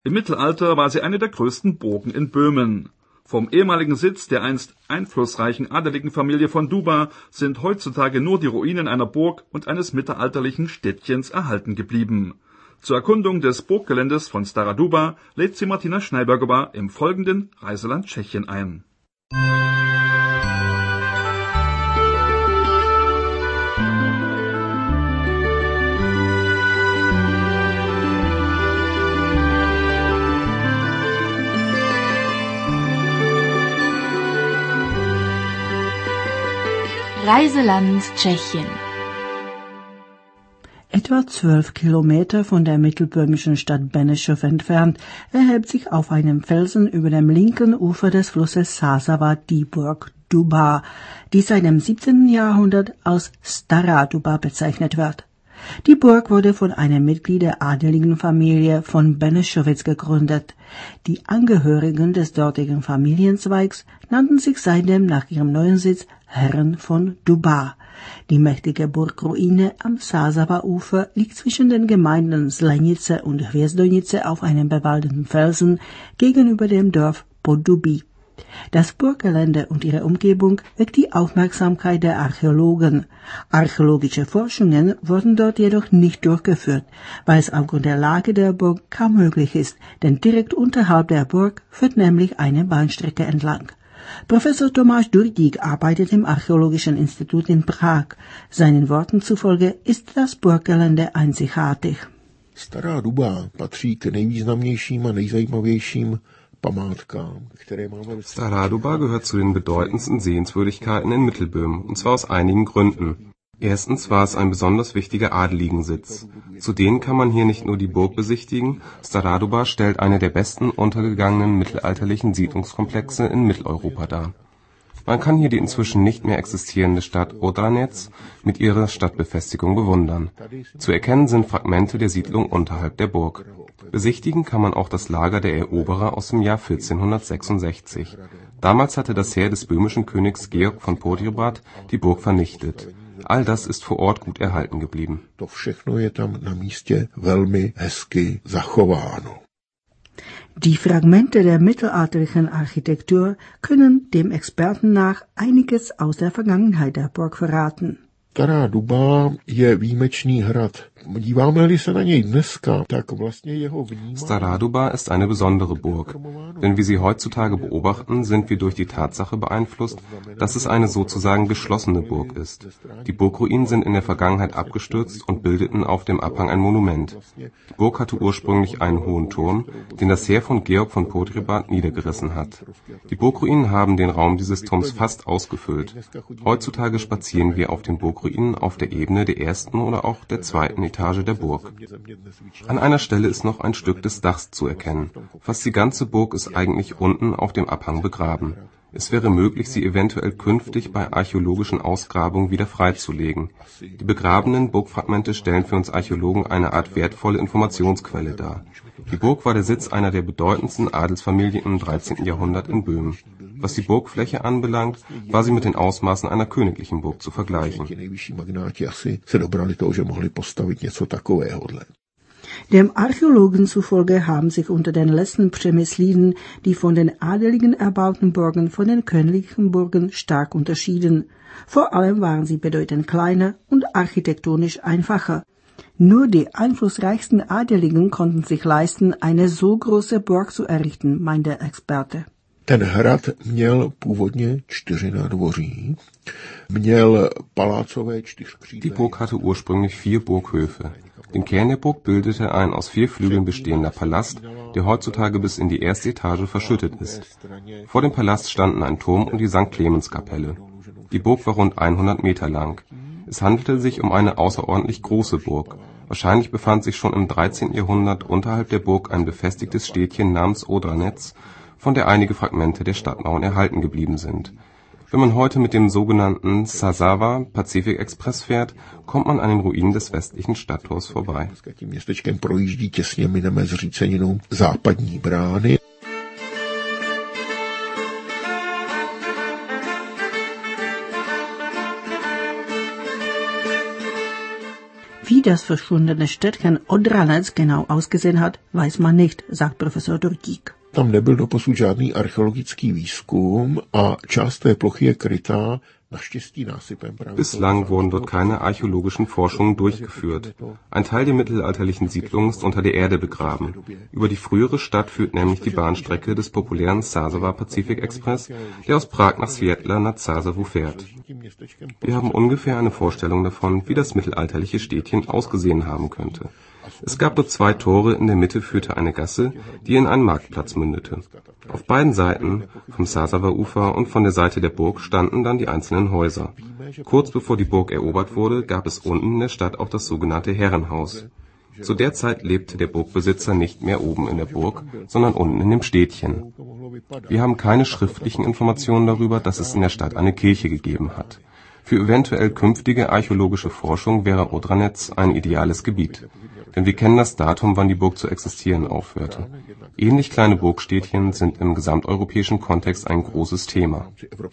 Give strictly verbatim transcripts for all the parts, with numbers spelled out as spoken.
Im Mittelalter war sie eine der größten Burgen in Böhmen. Vom ehemaligen Sitz der einst einflussreichen adeligen Familie von Duba sind heutzutage nur die Ruinen einer Burg und eines mittelalterlichen Städtchens erhalten geblieben. Zur Erkundung des Burggeländes von Stara Duba lädt sie Martina Schneiberger im folgenden Reiseland Tschechien ein. Reiseland Tschechien. Etwa zwölf Kilometer von der mittelböhmischen Stadt Benešov entfernt erhebt sich auf einem Felsen über dem linken Ufer des Flusses Sázava die Burg Duba, die seit dem siebzehnten Jahrhundert als Stará Duba bezeichnet wird. Die Burg wurde von einem Mitglied der adeligen Familie von Benešovic gegründet. Die Angehörigen des dortigen Familienzweigs nannten sich seitdem nach ihrem neuen Sitz Herren von Duba. Die mächtige Burgruine am Sázava-Ufer liegt zwischen den Gemeinden Slenice und Hvězdonice auf einem bewaldeten Felsen gegenüber dem Dorf Podduby. Das Burggelände und ihre Umgebung weckt die Aufmerksamkeit der Archäologen. Archäologische Forschungen wurden dort jedoch nicht durchgeführt, weil es aufgrund der Lage der Burg kaum möglich ist, denn direkt unterhalb der Burg führt nämlich eine Bahnstrecke entlang. Professor Tomáš Durdík arbeitet im Archäologischen Institut in Prag. Seinen Worten zufolge ist das Burggelände einzigartig. Stará Duba patří k nejvýznamnějším a nejzajímavějším památkám, které máme. Stará Duba gehört zu den bedeutendsten Sehenswürdigkeiten in Mittelböhmen, und zwar aus einigen Gründen. Erstens war es ein besonders wichtiger Adeligensitz. Zudem kann man hier nicht nur die Burg besichtigen, Stará Duba stellt eine der besten untergegangenen mittelalterlichen Siedlungskomplexe in Mitteleuropa dar. Man kann hier die inzwischen nicht mehr existierende Stadt Odranec mit ihrer Stadtbefestigung bewundern. Zu erkennen sind Fragmente der Siedlung unterhalb der Burg. Besichtigen kann man auch das Lager der Eroberer aus dem Jahr vierzehnhundertsechsundsechzig. Damals hatte das Heer des böhmischen Königs Georg von Poděbrad die Burg vernichtet. All das ist vor Ort gut erhalten geblieben. To všechno je tam na místě velmi hezky zachováno. Die Fragmente der mittelalterlichen Architektur können dem Experten nach einiges aus der Vergangenheit der Burg verraten. Stará Duba je výjimečný hrad. Díváme-li se na něj dneska, tak vlastně jeho vnímání. Stará Duba ist eine besondere Burg. Wenn wir sie heutzutage beobachten, sind wir durch die Tatsache beeinflusst, dass es eine sozusagen geschlossene Burg ist. Die Burgruinen sind in der Vergangenheit abgestürzt und bildeten auf dem Abhang ein Monument. Die Burg hatte ursprünglich einen hohen Turm, den das Heer von Georg von Poděbrad niedergerissen hat. Die Burgruinen haben den Raum dieses Turms fast ausgefüllt. Heutzutage spazieren wir auf den Burgruinen auf der Ebene der ersten oder auch der zweiten Etage der Burg. An einer Stelle ist noch ein Stück des Dachs zu erkennen. Fast die ganze Burg ist eigentlich unten auf dem Abhang begraben. Es wäre möglich, sie eventuell künftig bei archäologischen Ausgrabungen wieder freizulegen. Die begrabenen Burgfragmente stellen für uns Archäologen eine Art wertvolle Informationsquelle dar. Die Burg war der Sitz einer der bedeutendsten Adelsfamilien im dreizehnten Jahrhundert in Böhmen. Was die Burgfläche anbelangt, war sie mit den Ausmaßen einer königlichen Burg zu vergleichen. Dem Archäologen zufolge haben sich unter den letzten Przemysliden die von den Adeligen erbauten Burgen von den königlichen Burgen stark unterschieden. Vor allem waren sie bedeutend kleiner und architektonisch einfacher. Nur die einflussreichsten Adeligen konnten sich leisten, eine so große Burg zu errichten, meint der Experte. Ten hrad měl původně čtyři nádvoří, měl palácové čtyřkřídlé. Die Burg hatte ursprünglich vier Burghöfe. Den Kern der Burg bildete ein aus vier Flügeln bestehender Palast, der heutzutage bis in die erste Etage verschüttet ist. Vor dem Palast standen ein Turm und die Sankt Clemenskapelle. Die Burg war rund hundert Meter lang. Es handelte sich um eine außerordentlich große Burg. Wahrscheinlich befand sich schon im dreizehnten Jahrhundert unterhalb der Burg ein befestigtes Städtchen namens Odranec, von der einige Fragmente der Stadtmauern erhalten geblieben sind. Wenn man heute mit dem sogenannten Sázava Pacific Express fährt, kommt man an den Ruinen des westlichen Stadttors vorbei. Wie Wie das verschwundene Städtchen Odranec genau ausgesehen hat, weiß man nicht, sagt Professor Dortík. Tam nebyl doposud žádný archeologický výzkum a část té plochy je krytá. Bislang wurden dort keine archäologischen Forschungen durchgeführt. Ein Teil der mittelalterlichen Siedlung ist unter der Erde begraben. Über die frühere Stadt führt nämlich die Bahnstrecke des populären Sázava Pacific Express, der aus Prag nach Světlá nad Sázavou fährt. Wir haben ungefähr eine Vorstellung davon, wie das mittelalterliche Städtchen ausgesehen haben könnte. Es gab dort zwei Tore, in der Mitte führte eine Gasse, die in einen Marktplatz mündete. Auf beiden Seiten, vom Sázava-Ufer und von der Seite der Burg, standen dann die einzelnen Häuser. Kurz bevor die Burg erobert wurde, gab es unten in der Stadt auch das sogenannte Herrenhaus. Zu der Zeit lebte der Burgbesitzer nicht mehr oben in der Burg, sondern unten in dem Städtchen. Wir haben keine schriftlichen Informationen darüber, dass es in der Stadt eine Kirche gegeben hat. Für eventuell künftige archäologische Forschung wäre Odranec ein ideales Gebiet. Denn wir kennen das Datum, wann die Burg zu existieren aufhörte. Ähnlich kleine Burgstädtchen sind im gesamteuropäischen Kontext ein großes Thema.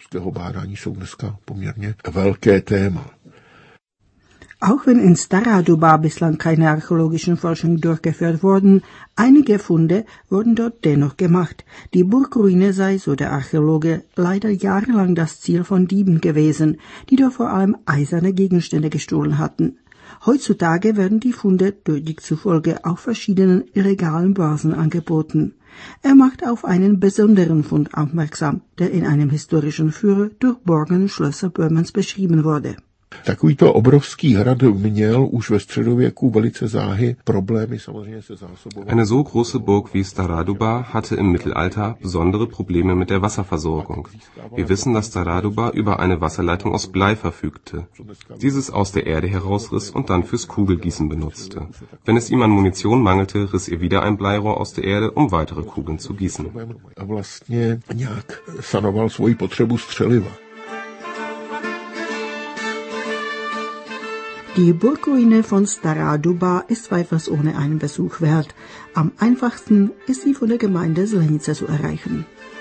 Auch wenn in Stará Duba bislang keine archäologischen Forschungen durchgeführt wurden, einige Funde wurden dort dennoch gemacht. Die Burgruine sei, so der Archäologe, leider jahrelang das Ziel von Dieben gewesen, die dort vor allem eiserne Gegenstände gestohlen hatten. Heutzutage werden die Funde Dortík zufolge auf verschiedenen illegalen Börsen angeboten. Er macht auf einen besonderen Fund aufmerksam, der in einem historischen Führer durch Burgen und Schlösser Böhmens beschrieben wurde. Takovýto obrovský hrad měl už ve středověku velice záhy problémy samozřejmě se zásobováním. Eine so große Burg wie Stará Duba hatte im Mittelalter besondere Probleme mit der Wasserversorgung. Wir wissen, dass Stará Duba über eine Wasserleitung aus Blei verfügte. Dieses aus der Erde herausriss und dann fürs Kugelgießen benutzte. Wenn es ihm an Munition mangelte, riss er wieder ein Bleirohr aus der Erde, um weitere Kugeln zu gießen. A vlastně nějak sanoval svoji potřebu střeliva. Die Burgruine von Stará Duba ist zweifelsohne einen Besuch wert. Am einfachsten ist sie von der Gemeinde Zlenice zu erreichen.